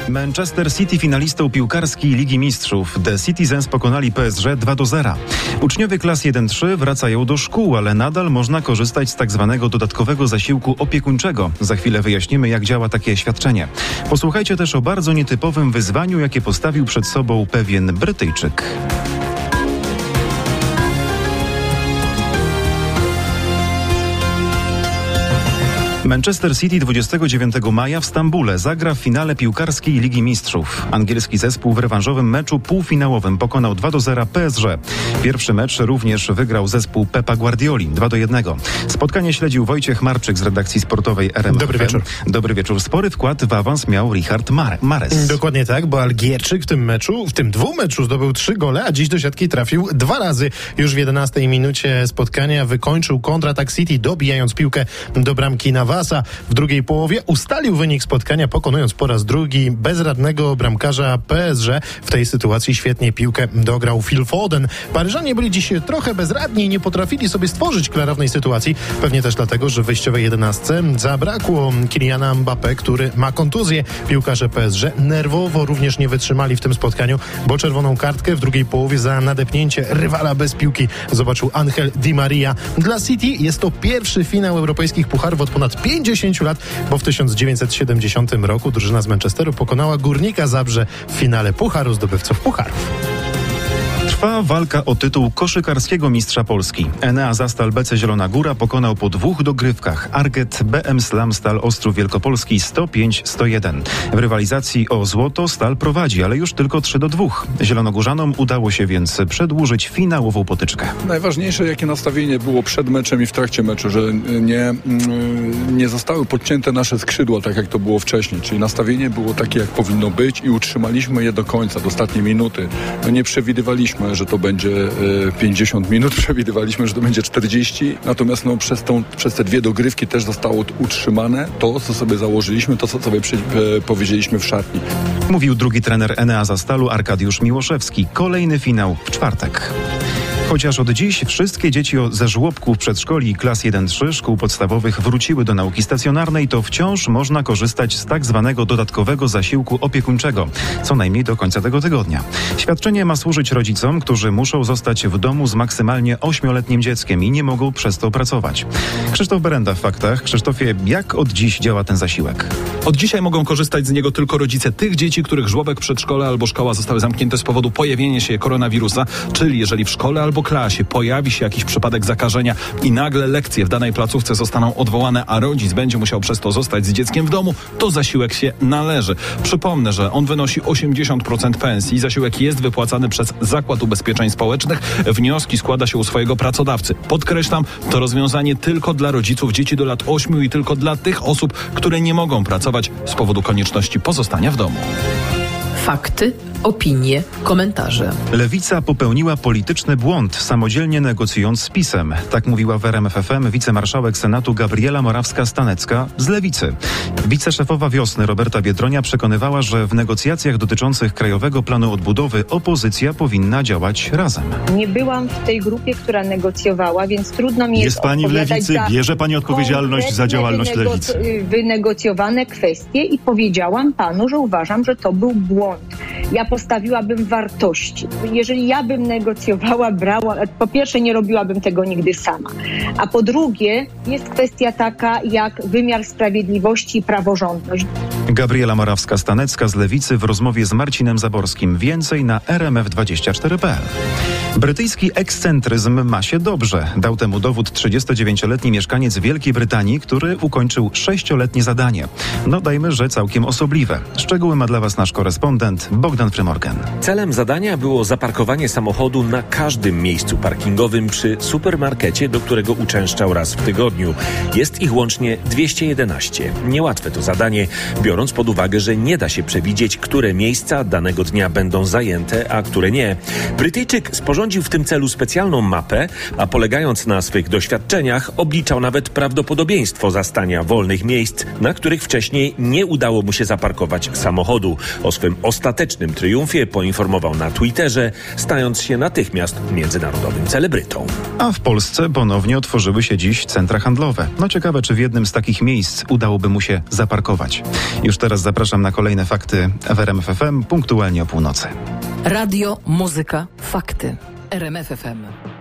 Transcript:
Manchester City finalistą piłkarskiej Ligi Mistrzów. The Citizens pokonali PSG 2-0. Uczniowie klas 1-3 wracają do szkół, ale nadal można korzystać z tak zwanego dodatkowego zasiłku opiekuńczego. Za chwilę wyjaśnimy, jak działa takie świadczenie. Posłuchajcie też o bardzo nietypowym wyzwaniu, jakie postawił przed sobą pewien Brytyjczyk. Manchester City 29 maja w Stambule zagra w finale piłkarskiej Ligi Mistrzów. Angielski zespół w rewanżowym meczu półfinałowym pokonał 2-0 PSG. Pierwszy mecz również wygrał zespół Pepa Guardioli 2-1. Spotkanie śledził Wojciech Marczyk z redakcji sportowej RMF. Dobry wieczór. Dobry wieczór. Spory wkład w awans miał Richard Mahrez. Dokładnie tak, bo Algierczyk w tym dwumeczu zdobył 3 gole, a dziś do siatki trafił 2 razy. Już w 11 minucie spotkania wykończył kontratak City, dobijając piłkę do bramki Navasa. W drugiej połowie ustalił wynik spotkania, pokonując po raz drugi bezradnego bramkarza PSG. W tej sytuacji świetnie piłkę dograł Phil Foden. Paryżanie byli dziś trochę bezradni i nie potrafili sobie stworzyć klarownej sytuacji. Pewnie też dlatego, że w wyjściowej 11 zabrakło Kyliana Mbappé, który ma kontuzję. Piłkarze PSG nerwowo również nie wytrzymali w tym spotkaniu, bo czerwoną kartkę w drugiej połowie za nadepnięcie rywala bez piłki zobaczył Angel Di Maria. Dla City jest to pierwszy finał europejskich pucharów od ponad 50 lat, bo w 1970 roku drużyna z Manchesteru pokonała Górnika Zabrze w finale Pucharu Zdobywców Pucharów. Trwa walka o tytuł koszykarskiego mistrza Polski. Enea Zastal BC Zielona Góra pokonał po 2 dogrywkach Arget BM Slam Stal Ostrów Wielkopolski 105-101. W rywalizacji o złoto Stal prowadzi, ale już tylko 3-2. Zielonogórzanom udało się więc przedłużyć finałową potyczkę. Najważniejsze, jakie nastawienie było przed meczem i w trakcie meczu, że nie zostały podcięte nasze skrzydła, tak jak to było wcześniej. Czyli nastawienie było takie, jak powinno być i utrzymaliśmy je do końca, do ostatniej minuty. Nie przewidywaliśmy, że to będzie 50 minut, przewidywaliśmy, że to będzie 40, natomiast przez te 2 dogrywki też zostało utrzymane to, co sobie założyliśmy, to, co sobie powiedzieliśmy w szatni. Mówił drugi trener Enea Zastalu Arkadiusz Miłoszewski. Kolejny finał w czwartek. Chociaż od dziś wszystkie dzieci ze żłobków przedszkoli i klas 1-3 szkół podstawowych wróciły do nauki stacjonarnej, to wciąż można korzystać z tak zwanego dodatkowego zasiłku opiekuńczego, co najmniej do końca tego tygodnia. Świadczenie ma służyć rodzicom, którzy muszą zostać w domu z maksymalnie 8-letnim dzieckiem i nie mogą przez to pracować. Krzysztof Berenda w Faktach. Krzysztofie, jak od dziś działa ten zasiłek? Od dzisiaj mogą korzystać z niego tylko rodzice tych dzieci, których żłobek, przedszkole albo szkoła zostały zamknięte z powodu pojawienia się koronawirusa, czyli jeżeli w szkole albo klasie pojawi się jakiś przypadek zakażenia i nagle lekcje w danej placówce zostaną odwołane, a rodzic będzie musiał przez to zostać z dzieckiem w domu, to zasiłek się należy. Przypomnę, że on wynosi 80% pensji. Zasiłek jest wypłacany przez Zakład Ubezpieczeń Społecznych. Wnioski składa się u swojego pracodawcy. Podkreślam, to rozwiązanie tylko dla rodziców dzieci do lat 8 i tylko dla tych osób, które nie mogą pracować z powodu konieczności pozostania w domu. Fakty, opinie, komentarze. Lewica popełniła polityczny błąd, samodzielnie negocjując z PiS-em. Tak mówiła w RMF FM wicemarszałek Senatu Gabriela Morawska-Stanecka z Lewicy. Wiceszefowa Wiosny Roberta Biedronia przekonywała, że w negocjacjach dotyczących Krajowego Planu Odbudowy opozycja powinna działać razem. Nie byłam w tej grupie, która negocjowała, więc trudno mi jest pani w Lewicy, bierze pani odpowiedzialność za działalność Lewicy. Wynegocjowane kwestie i powiedziałam panu, że uważam, że to był błąd. Ja postawiłabym wartości. Jeżeli ja bym negocjowała, po pierwsze nie robiłabym tego nigdy sama, a po drugie jest kwestia taka jak wymiar sprawiedliwości i praworządność. Gabriela Morawska-Stanecka z Lewicy w rozmowie z Marcinem Zaborskim. Więcej na rmf24.pl. Brytyjski ekscentryzm ma się dobrze. Dał temu dowód 39-letni mieszkaniec Wielkiej Brytanii, który ukończył 6-letnie zadanie. No dajmy, że całkiem osobliwe. Szczegóły ma dla Was nasz korespondent Bogdan Frymorgan. Celem zadania było zaparkowanie samochodu na każdym miejscu parkingowym przy supermarkecie, do którego uczęszczał raz w tygodniu. Jest ich łącznie 211. Niełatwe to zadanie, biorąc pod uwagę, że nie da się przewidzieć, które miejsca danego dnia będą zajęte, a które nie. Brytyjczyk sporządził w tym celu specjalną mapę, a polegając na swych doświadczeniach obliczał nawet prawdopodobieństwo zastania wolnych miejsc, na których wcześniej nie udało mu się zaparkować samochodu. O swym ostatecznym triumfie poinformował na Twitterze, stając się natychmiast międzynarodowym celebrytą. A w Polsce ponownie otworzyły się dziś centra handlowe. No ciekawe, czy w jednym z takich miejsc udałoby mu się zaparkować. Już teraz zapraszam na kolejne fakty w RMF FM punktualnie o północy. Radio, muzyka, fakty. RMF FM.